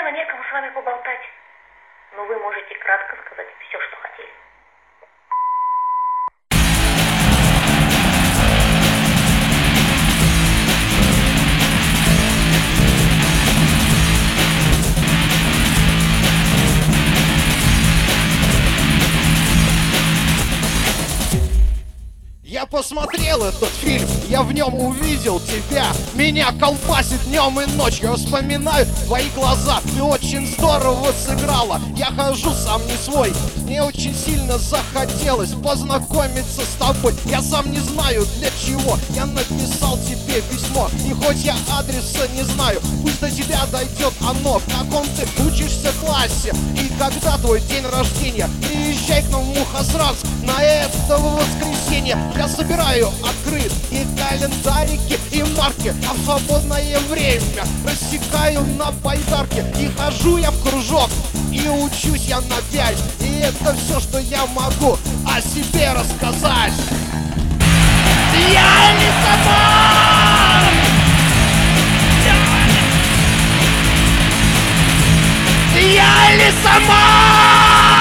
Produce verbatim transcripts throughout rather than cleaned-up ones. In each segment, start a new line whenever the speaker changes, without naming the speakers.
но некому с вами поболтать. Но вы можете кратко сказать все, что хотели.
Я посмотрел этот фильм, я в нем увидел тебя. Меня колбасит днем и ночью, я вспоминаю твои глаза. Ты очень здорово сыграла, я хожу сам не свой. Мне очень сильно захотелось познакомиться с тобой. Я сам не знаю для чего, я написал тебе письмо. И хоть я адреса не знаю, пусть до тебя дойдет оно. В каком ты учишься классе и когда твой день рождения. Приезжай к нам в Мухосранск на это воскресенье. Я собираю открытки, календарики и марки, а в свободное время рассекаю на байдарке. И хожу я в кружок, и учусь я на пять. И это все, что я могу о себе рассказать. Я Лиссабон! Я Лиссабон!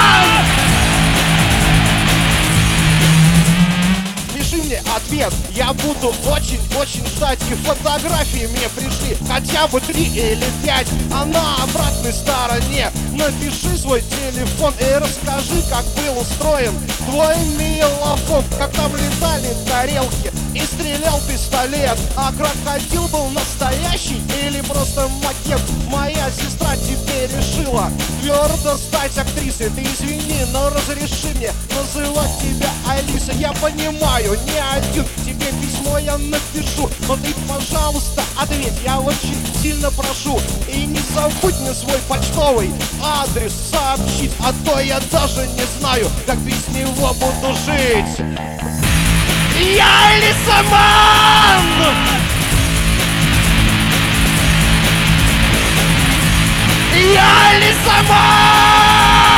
Ответ. Я буду очень-очень ждать. И фотографии мне пришли хотя бы три или пять. А на обратной стороне напиши свой телефон и расскажи, как был устроен твой мелофон. Как там летали тарелки и стрелял пистолет. А крокодил был настоящий или просто макет? Моя сестра теперь решила твердо стать актрисой. Ты извини, но разреши мне называть тебя Алиса. Я понимаю, не один тебе письмо я напишу, но ты, пожалуйста, ответь, я очень сильно прошу. И не забудь мне свой почтовый адрес сообщить, а то я даже не знаю, как без него буду жить. Я Лиссабон! Я Лиссабон!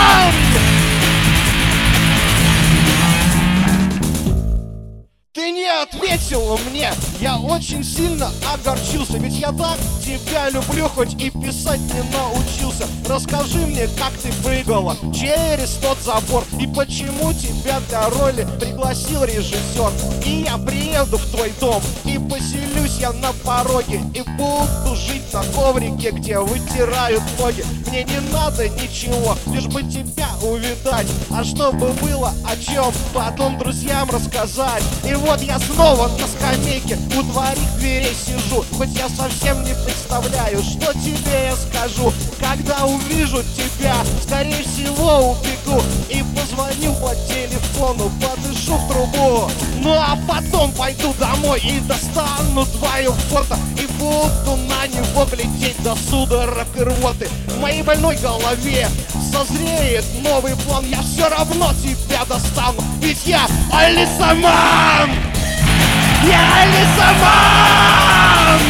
Ты не ответила мне, я очень сильно огорчился. Ведь я так тебя люблю, хоть и писать не научился. Расскажи мне, как ты прыгала через тот забор, и почему тебя для роли пригласил режиссер. И я приеду в твой дом, и поселюсь я на пороге, и буду жить на коврике, где вытирают ноги. Мне не надо ничего, лишь бы тебя увидать, а чтобы было о чем потом друзьям рассказать. И вот я снова на скамейке у твоих дверей сижу, хоть я совсем не представляю, что тебе я скажу. Когда увижу тебя, скорее всего убегу и позвоню по телефону, подышу в трубу. Ну а потом пойду домой и достану твое фото, и буду на него глядеть до судорог и рвоты. В моей больной голове созреет новый план, я все равно тебя достану, ведь я Лиссабон! Я Лиссабон!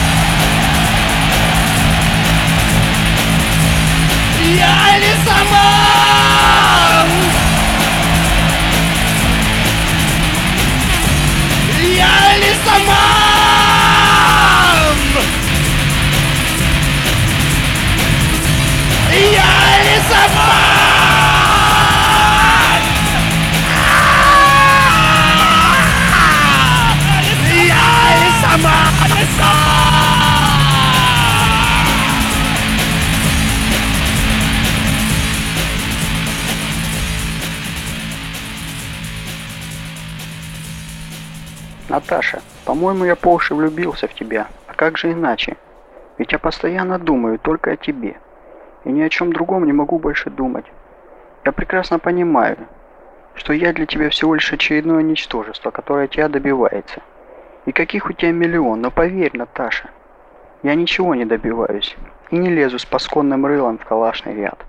Я Лиссабон! Я Лиссабон! Я Лиссабон!
Наташа, по-моему, я по уши влюбился в тебя. А как же иначе? Ведь я постоянно думаю только о тебе. И ни о чем другом не могу больше думать. Я прекрасно понимаю, что я для тебя всего лишь очередное ничтожество, которое тебя добивается. И каких у тебя миллион, но поверь, Наташа, я ничего не добиваюсь и не лезу с пасконным рылом в калашный ряд.